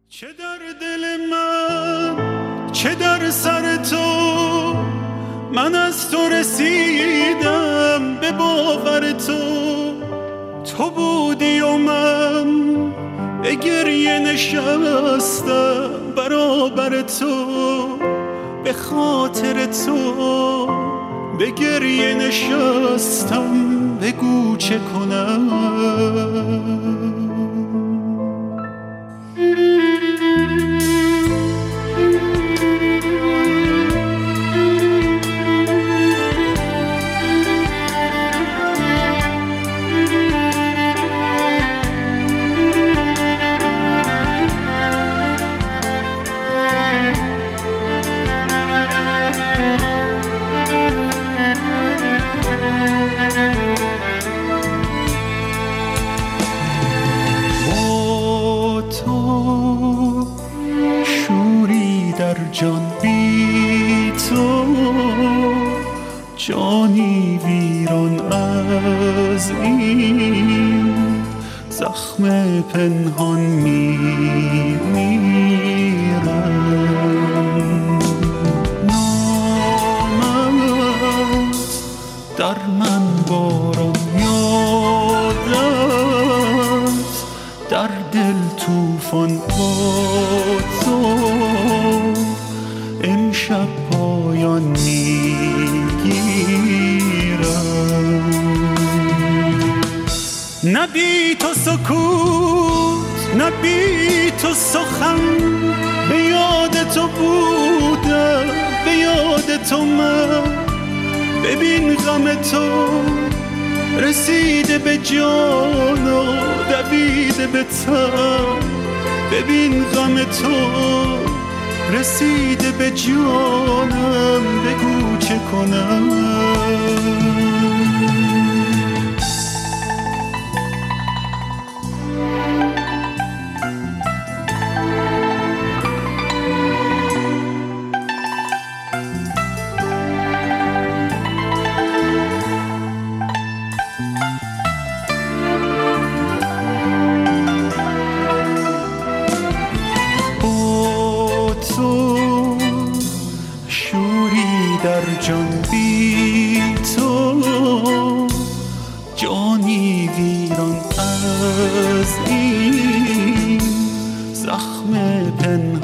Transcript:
چه در دل من چه در سر تو، من از تو رسیدم به باور تو. تو بودی و من به گریه نشستم برابر تو، به خاطر تو به گریه نشستم، بگو چه کنم. در جان بی تو، جانی ویران از این زخم پنهان میمیرم. نامت در من باران یادت، در دل توفان با تو امشب پایان میگیرم. نه بی تو سکوت نه بی تو سخن، به یاد تو بودم به یاد تو من. ببین غم تو رسیده به جان و دویده به تن، ببین غم تو رسیده به جانم، بگو چه کنم. در جان بی تو، جانی ویران از این زخم پنهان